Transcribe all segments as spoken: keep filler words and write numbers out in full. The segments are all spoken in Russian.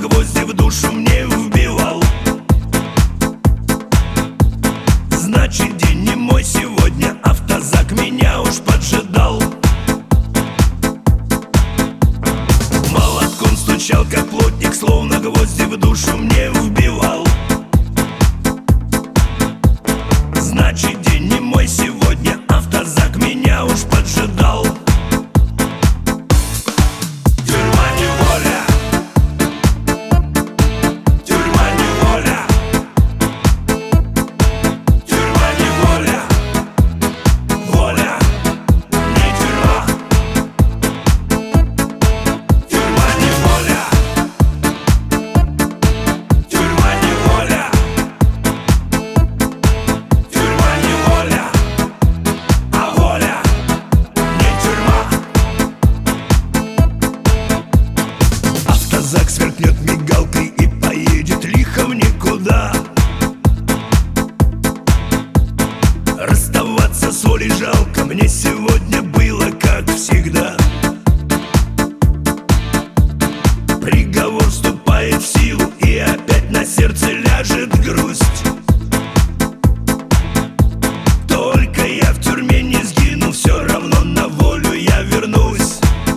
гвозди в душу мне вбивал. Значит, день не мой сегодня, автозак меня уж поджидал. Молотком стучал, как плотник, словно гвозди в душу мне вбивал. Значит, день не мой сегодня, автозак меня уж поджидал. Тюрьма неволя, тюрьма неволя, тюрьма неволя, воля не тюрьма. Тюрьма неволя, тюрьма неволя, тюрьма неволя, а воля не тюрьма. Автозак сверкнет мигалкой и поедет лихо в никуда. Расставаться с волей жалко, мне сегодня было как всегда. Приговор вступает в силу, и опять на сердце ляжет грусть. Только я в тюрьме не сгину, все равно на волю я вернусь.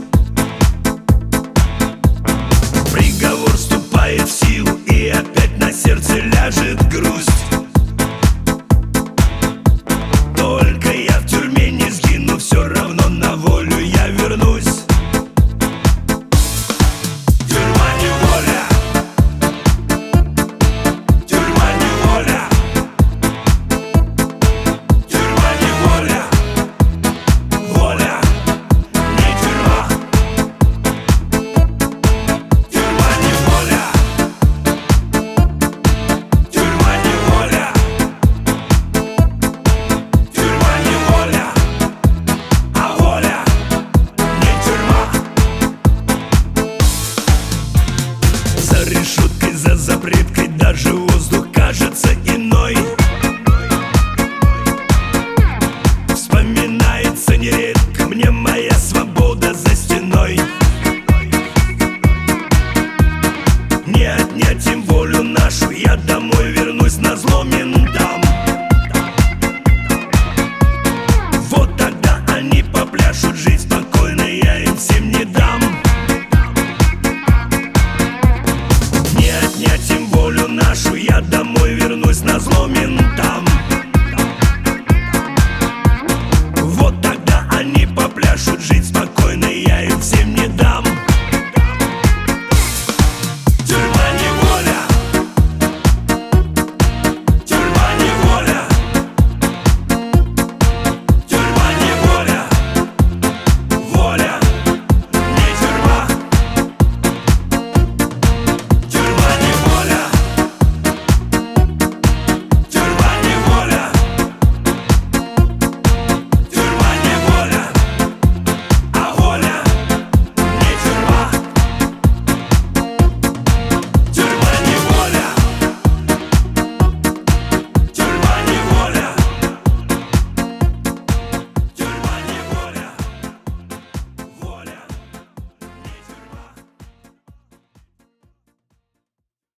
Приговор вступает в силу, и опять на сердце ляжет грусть. Только я в тюрьме не сгину, все равно на волю я вернусь. Тюрьма неволя, тюрьма неволя, тюрьма неволя, воля не тюрьма. Тюрьма неволя, тюрьма неволя, тюрьма неволя, а воля не тюрьма. За решеткой, за запреткой даже